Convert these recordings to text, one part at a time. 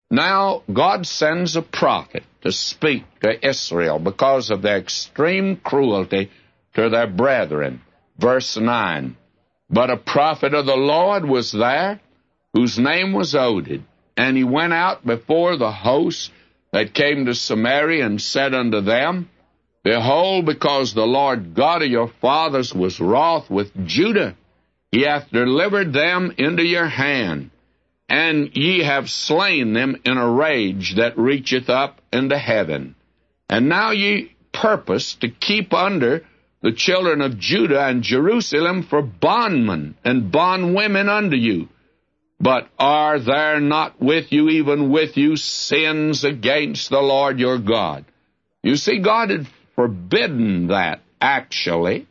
Now God sends a prophet to speak to Israel because of their extreme cruelty to their brethren. Verse 9, But a prophet of the Lord was there, whose name was Oded, and he went out before the host that came to Samaria, and said unto them, Behold, because the Lord God of your fathers was wroth with Judah, he hath delivered them into your hand, and ye have slain them in a rage that reacheth up into heaven. And now ye purpose to keep under the children of Judah and Jerusalem for bondmen and bondwomen unto you. But are there not with you, even with you, sins against the Lord your God? You see, God had forbidden that, actually.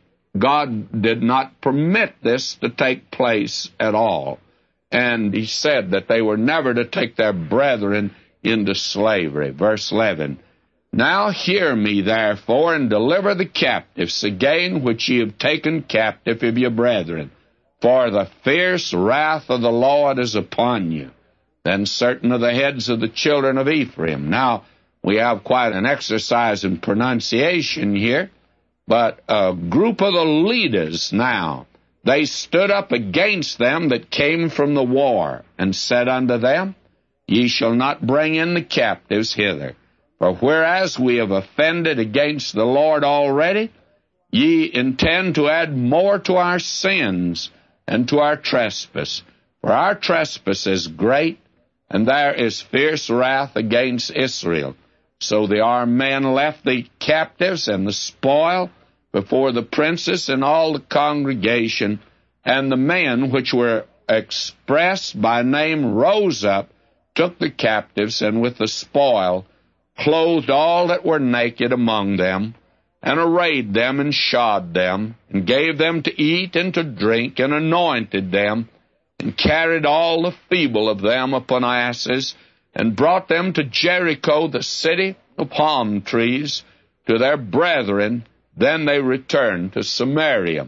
God did not permit this to take place at all. And he said that they were never to take their brethren into slavery. Verse 11, Now hear me, therefore, and deliver the captives again, which ye have taken captive of your brethren. For the fierce wrath of the Lord is upon you. Then certain of the heads of the children of Ephraim. Now, we have quite an exercise in pronunciation here, but a group of the leaders now, they stood up against them that came from the war, and said unto them, Ye shall not bring in the captives hither. For whereas we have offended against the Lord already, ye intend to add more to our sins and to our trespass. For our trespass is great, and there is fierce wrath against Israel. So the armed men left the captives and the spoil before the princes and all the congregation, and the men which were expressed by name rose up, took the captives, and with the spoil clothed all that were naked among them, and arrayed them, and shod them, and gave them to eat and to drink, and anointed them, and carried all the feeble of them upon asses, and brought them to Jericho, the city of palm trees, to their brethren. Then they returned to Samaria.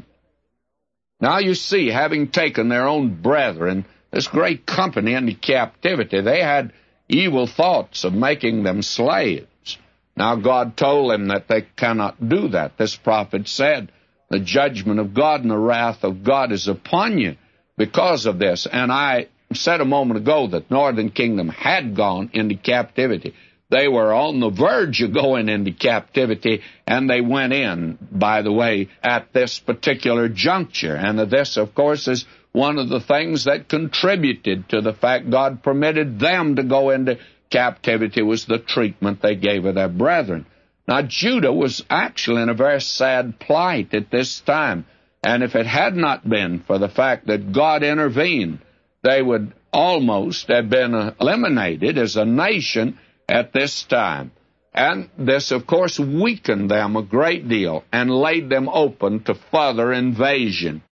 Now you see, having taken their own brethren, this great company, into captivity, they had evil thoughts of making them slaves. Now God told them that they cannot do that. This prophet said, the judgment of God and the wrath of God is upon you because of this. And I said a moment ago that Northern Kingdom had gone into captivity. They were on the verge of going into captivity, and they went in, by the way, at this particular juncture. And this, of course, is one of the things that contributed to the fact God permitted them to go into captivity, was the treatment they gave of their brethren. Now, Judah was actually in a very sad plight at this time, and if it had not been for the fact that God intervened, they would almost have been eliminated as a nation at this time. And this, of course, weakened them a great deal and laid them open to further invasion.